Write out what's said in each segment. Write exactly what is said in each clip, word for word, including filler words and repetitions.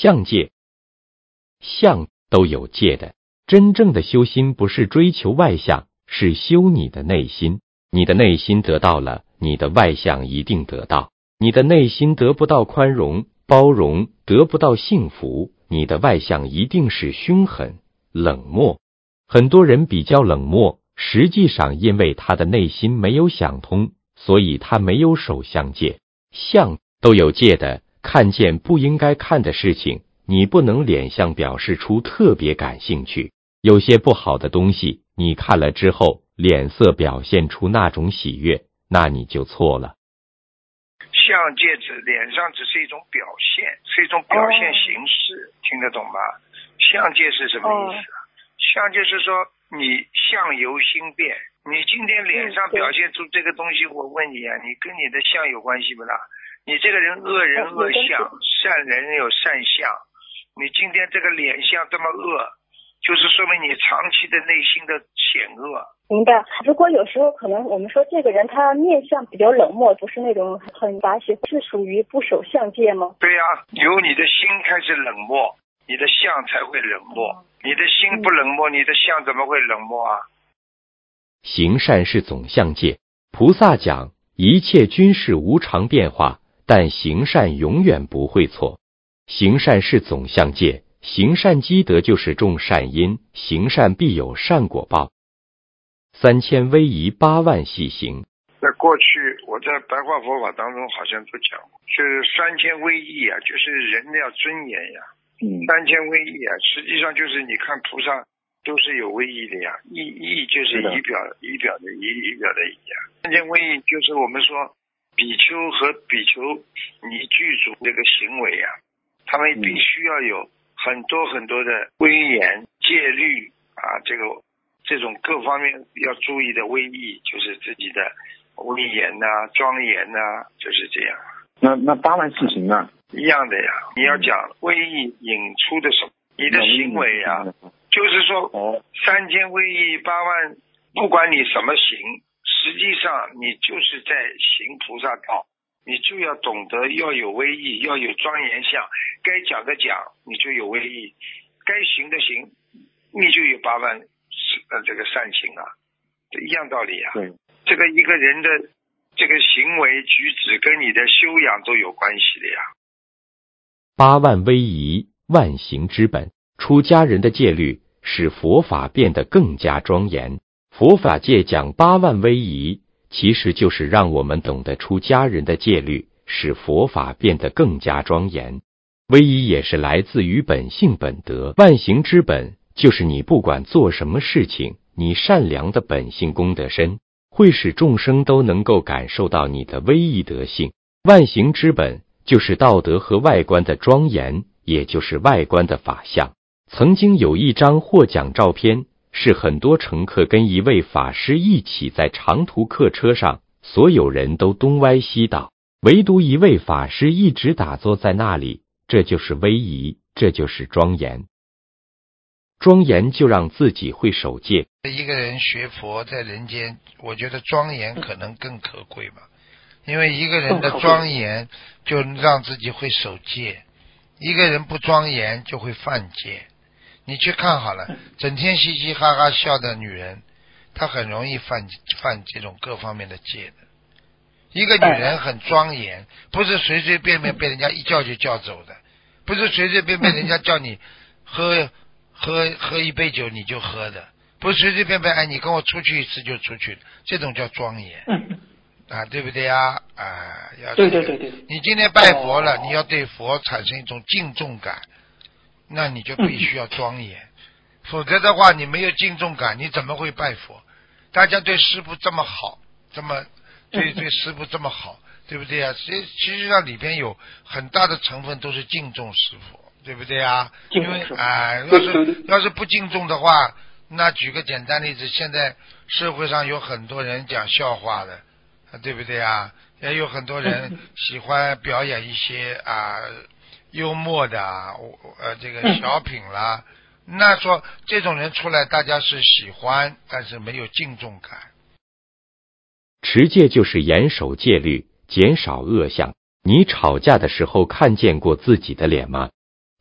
相戒，相都有戒的。真正的修心不是追求外相，是修你的内心。你的内心得到了，你的外相一定得到。你的内心得不到宽容、包容，得不到幸福，你的外相一定是凶狠、冷漠。很多人比较冷漠，实际上因为他的内心没有想通，所以他没有守相戒。相都有戒的，看见不应该看的事情，你不能脸上表示出特别感兴趣。有些不好的东西，你看了之后，脸色表现出那种喜悦，那你就错了。 相戒指脸上只是一种表现，是一种表现形式，哦、听得懂吗？相戒是什么意思啊？哦、相戒是说你相由心变，你今天脸上表现出这个东西，我问你啊，你跟你的相有关系不啦？你这个人恶人恶相，善人有善相，你今天这个脸相这么恶，就是说明你长期的内心的险恶。 明白。如果有时候可能我们说这个人他面相比较冷漠，不是那种很打喜，是属于不守相戒吗？ 对呀、啊，由你的心开始冷漠，你的相才会冷漠。嗯、你的心不冷漠，你的相怎么会冷漠啊？ 行善是总相戒。菩萨讲，一切均是无常变化，但行善永远不会错。行善是总相戒，行善积德就是种善因，行善必有善果报。三千威仪，八万细行。 在过去我在白话佛法当中好像都讲过，就是三千威仪啊，就是人要尊严呀。嗯，三千威仪啊，实际上就是你看菩萨都是有威仪的呀，仪仪就是仪表仪表的仪仪表的仪啊。三千威仪就是我们说比丘和比丘你具足这个行为啊，他们必须要有很多很多的威严戒律啊，这个这种各方面要注意的威仪，就是自己的威严呐、啊、庄严呐、啊，就是这样。 那那八万四行呢？ 一样的呀。你要讲威仪引出的什么？你的行为啊，就是说三千威仪八万，不管你什么行，实际上你就是在行菩萨道。你就要懂得要有威仪，要有庄严相，该讲的讲，你就有威仪；该行的行，你就有八万呃这个善行啊，一样道理啊。 对， 这个一个人的这个行为举止跟你的修养都有关系的呀。 八万威仪，万行之本。出家人的戒律使佛法变得更加庄严。佛法界讲八万威仪，其实就是让我们懂得出家人的戒律，使佛法变得更加庄严。威仪也是来自于本性本德，万行之本就是你不管做什么事情，你善良的本性功德深，会使众生都能够感受到你的威仪德性。万行之本就是道德和外观的庄严，也就是外观的法相。曾经有一张获奖照片，是很多乘客跟一位法师一起在长途客车上，所有人都东歪西倒，唯独一位法师一直打坐在那里，这就是威仪，这就是庄严。庄严就让自己会守戒。 一个人学佛在人间，我觉得庄严可能更可贵吧，因为一个人的庄严就让自己会守戒，一个人不庄严就会犯戒。你去看好了，整天嘻嘻哈哈笑的女人，她很容易犯犯这种各方面的戒的。一个女人很庄严，不是随随便便被人家一叫就叫走的，不是随随便便人家叫你喝喝喝一杯酒你就喝的，不是随随便便哎你跟我出去一次就出去的，这种叫庄严。啊，对不对啊？啊，要对对对对。 你今天拜佛了，你要对佛产生一种敬重感。那你就必须要庄严，否则的话你没有敬重感，你怎么会拜佛？大家对师父这么好，这么对对师父这么好，对不对啊？其其实上里边有很大的成分都是敬重师父，对不对啊？因为啊、呃，要是要是不敬重的话，那举个简单例子，现在社会上有很多人讲笑话的，对不对啊？也有很多人喜欢表演一些啊。幽默的啊，呃，这个小品啦，嗯、那说这种人出来，大家是喜欢，但是没有敬重感。 持戒就是严守戒律，减少恶相。你吵架的时候看见过自己的脸吗？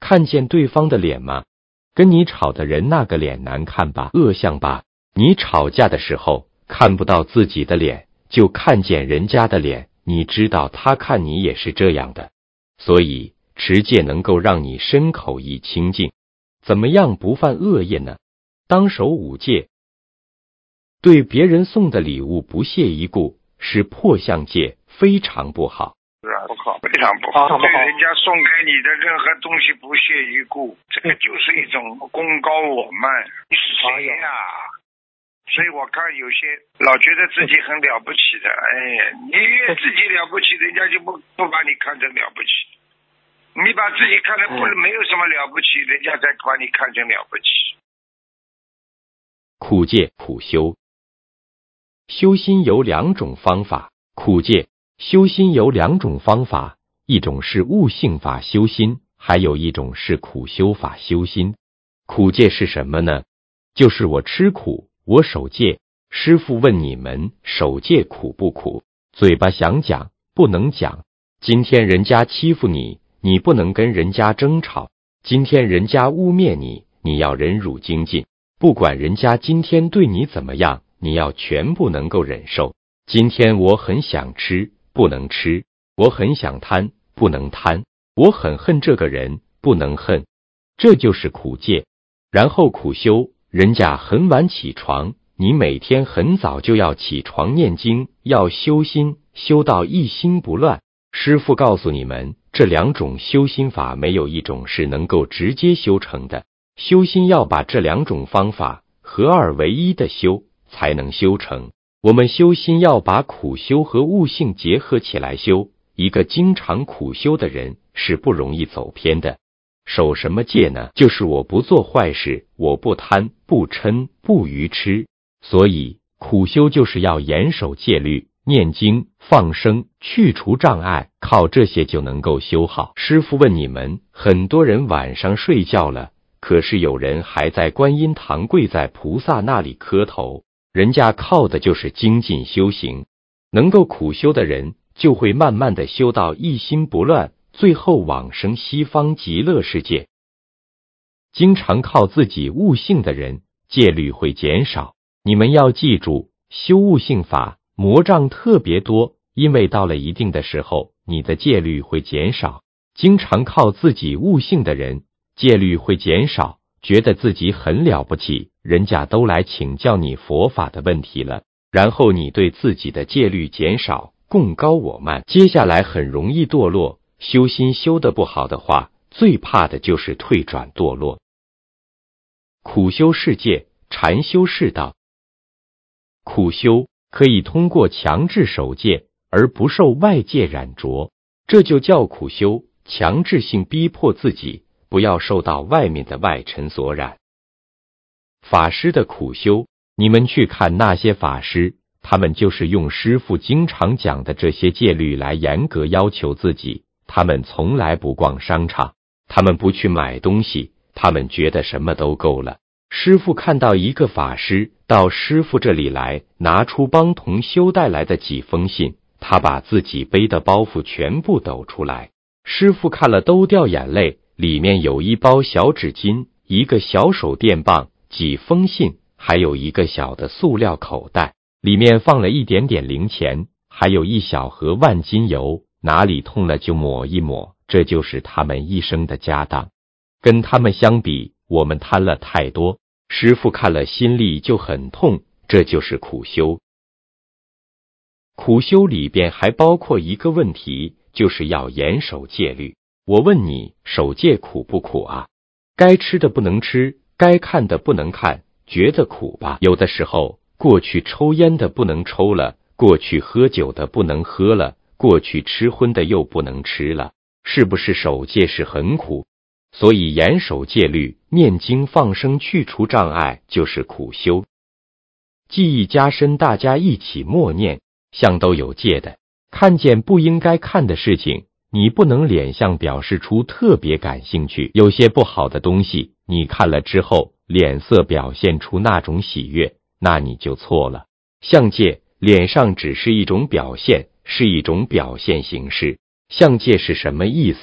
看见对方的脸吗？跟你吵的人那个脸难看吧，恶相吧？你吵架的时候看不到自己的脸，就看见人家的脸，你知道他看你也是这样的。所以持戒能够让你身口意清净。怎么样不犯恶业呢？当守五戒。对别人送的礼物不屑一顾，是破相戒，非常不好。 是啊，不好，非常不好。对人家送给你的任何东西不屑一顾，这个就是一种功高我慢。你是谁呀、啊？所以我看有些老觉得自己很了不起的，哎呀，你越自己了不起，人家就不不把你看成了不起。你把自己看得不是没有什么了不起，人家才把你看成了不起。 苦戒苦修。修心有两种方法，苦戒修心有两种方法，一种是悟性法修心，还有一种是苦修法修心。苦戒是什么呢？就是我吃苦，我守戒。师父问你们守戒苦不苦？嘴巴想讲不能讲。今天人家欺负你，你不能跟人家争吵。今天人家污蔑你，你要忍辱精进。不管人家今天对你怎么样，你要全部能够忍受。今天我很想吃，不能吃；我很想贪，不能贪；我很恨这个人，不能恨。这就是苦戒。然后苦修，人家很晚起床，你每天很早就要起床念经，要修心，修到一心不乱。师父告诉你们，这两种修心法没有一种是能够直接修成的。修心要把这两种方法合二为一的修，才能修成。我们修心要把苦修和悟性结合起来修，一个经常苦修的人是不容易走偏的。守什么戒呢？就是我不做坏事，我不贪，不嗔，不愚痴。所以苦修就是要严守戒律，念经、放生，去除障碍，靠这些就能够修好。师父问你们，很多人晚上睡觉了，可是有人还在观音堂跪在菩萨那里磕头，人家靠的就是精进修行。能够苦修的人，就会慢慢的修到一心不乱，最后往生西方极乐世界。经常靠自己悟性的人，戒律会减少。你们要记住，修悟性法魔障特别多，因为到了一定的时候，你的戒律会减少。经常靠自己悟性的人，戒律会减少，觉得自己很了不起，人家都来请教你佛法的问题了，然后你对自己的戒律减少，共高我慢，接下来很容易堕落。修心修得不好的话，最怕的就是退转堕落。苦修世界，禅修世道。苦修可以通过强制守戒而不受外界染着，这就叫苦修，强制性逼迫自己不要受到外面的外尘所染。法师的苦修，你们去看那些法师，他们就是用师父经常讲的这些戒律来严格要求自己。他们从来不逛商场，他们不去买东西，他们觉得什么都够了。师父看到一个法师到师父这里来，拿出帮同修带来的几封信，他把自己背的包袱全部抖出来。师父看了都掉眼泪，里面有一包小纸巾，一个小手电棒，几封信，还有一个小的塑料口袋，里面放了一点点零钱，还有一小盒万金油，哪里痛了就抹一抹，这就是他们一生的家当。跟他们相比，我们贪了太多，师父看了心里就很痛，这就是苦修。苦修里边还包括一个问题，就是要严守戒律。我问你，守戒苦不苦啊？该吃的不能吃，该看的不能看，觉得苦吧？有的时候，过去抽烟的不能抽了，过去喝酒的不能喝了，过去吃荤的又不能吃了，是不是守戒是很苦？所以严守戒律，念经放生去除障碍，就是苦修。记忆加深，大家一起默念，像都有戒的。看见不应该看的事情，你不能脸相表示出特别感兴趣。有些不好的东西，你看了之后，脸色表现出那种喜悦，那你就错了。相戒，脸上只是一种表现，是一种表现形式。相戒是什么意思？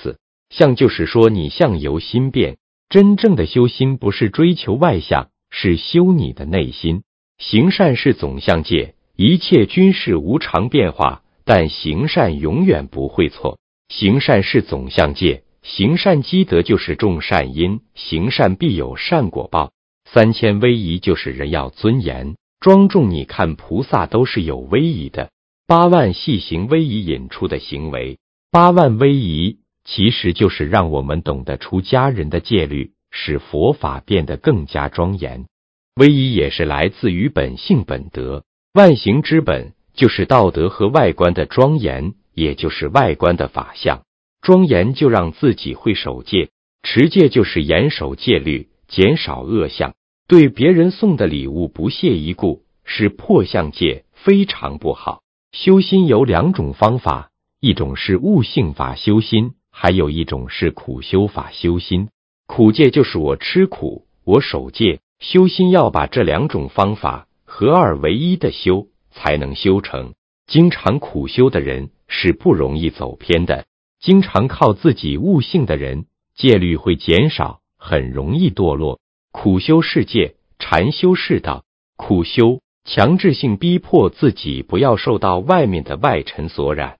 相就是说你相由心变，真正的修心不是追求外相，是修你的内心。行善是总相界，一切均是无常变化，但行善永远不会错。行善是总相界，行善积德就是种善因，行善必有善果报。三千威仪就是人要尊严庄重，你看菩萨都是有威仪的。八万细行威仪引出的行为，八万威仪其实就是让我们懂得出家人的戒律，使佛法变得更加庄严。威仪也是来自于本性本德，万行之本就是道德和外观的庄严，也就是外观的法相。庄严就让自己会守戒，持戒就是严守戒律，减少恶相。对别人送的礼物不屑一顾，是破相戒，非常不好。修心有两种方法，一种是悟性法修心，还有一种是苦修法修心。苦戒就是我吃苦，我守戒，修心要把这两种方法合二为一的修，才能修成。经常苦修的人是不容易走偏的，经常靠自己悟性的人，戒律会减少，很容易堕落。苦修是戒，禅修是道。苦修强制性逼迫自己不要受到外面的外尘所染，